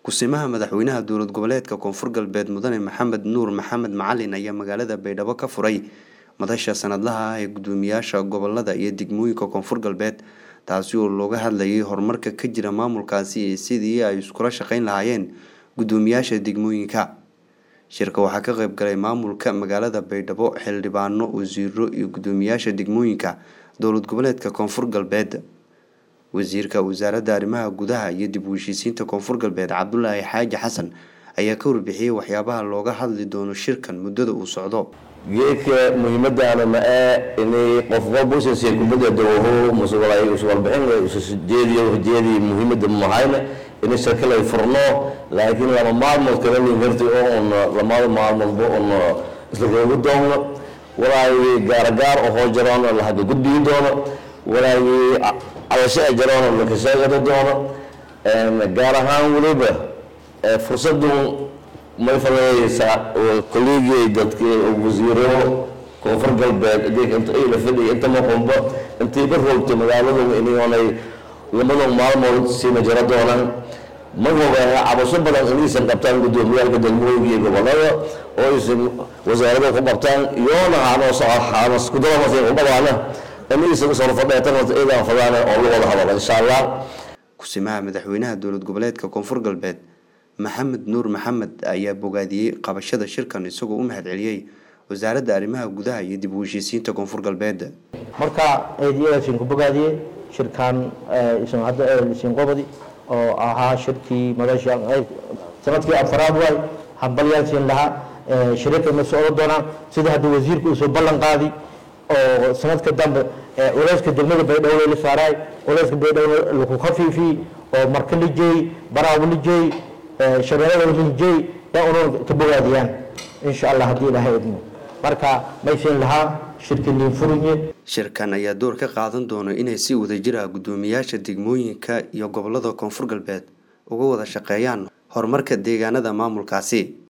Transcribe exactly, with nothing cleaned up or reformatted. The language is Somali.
Kusimaha madaxweynaha dowlad goboleedka Koonfur Galbeed Mudane Maxamed Nuur Maxamed Macalin ayaa magaalada Baydhabo ka furay madasha sanadlaha ah ee guddoomiyaasha gobolada iyo degmooyinka Koonfur Galbeed taasi oo looga hadlayay horumarka ka jira maamulkaasi iyo sidii ay iskula shaqeyn lahaayeen guddoomiyaasha degmooyinka. Shirka waxaa ka qayb galay maamulka magaalada Baydhabo, xildhibaano, wasiiro iyo guddoomiyaasha degmooyinka dowlad goboleedka Koonfur Galbeed. Wasiirka Wasaaradda Arrimaha Gudaha iyo dib u heshiisiinta Koonfur Galbeed Cabdullaahi Xaaji Xasan ayaa ka warbixiyay waxyaabaha looga hadli doono shirkan muddada uu socdo. geedka muhiimada ma ee inay qof walba uu si kubada dooho masuulay uu soo bixin uu soo jeediyo jeedi muhiimada mahayna in shirka la furno laakiin lama maamul kale in hirti oo lama maamul oo isla ugu doono walaa gaar gaar oo jiraan la hada gudbiyo doono walaa علشان جرانه اللي كساجد دونا gaar ahaan waliba fursadu ma fadhiyaysa kolleegi dadka wasiiro Koonfur Galbeed deegaanka ay la fadhiyo inta ma qomba intii barroogta magaalada inay oonay lamada maalmood si ma jira doonaan ma hubo cabasho badan inay san qabtaan guddoomiyaha degmooyinka iyo gobolada oo isin wasaaradda ku qabtaan yoona aan soo xaano isku daramasay u badan Kusimaha madaxweynaha dowlad goboleedka Koonfur Galbeed Maxamed Nuur Maxamed ayaa bogaadiyay qabashada shirkan isagoo u mahadceliyay Wasaaradda Arrimaha Gudaha iyo dib u heshiisiinta Koonfur Galbeed. Marka eediyada ku bogaadiyay shirkan isoo hadda isin qobadi oo ahaa shirkii madasha sanadkii afraad way hambalyaashin laha shirka mas'uul doona sida hadda wasiirku uu soo ballan qaaday oo sanadka dambe ولاسك دمنا بيدور اللي صاراي ولاسك بيدور اللي خفيفي أو مركل جاي براو اللي جاي شرائع اللي جاي يأونون تبغى ديان إن شاء الله هدي لها ابنه مركا ما يصير لها شركة اللي فرني شركة أنا يدور كقاعدين دونه إنه يسوي وتجرها قدومياش الدجموين ك يقبل هذا كونفور قلبات وجوه الشقيان هرمرك الدجانة ده معمول كاسي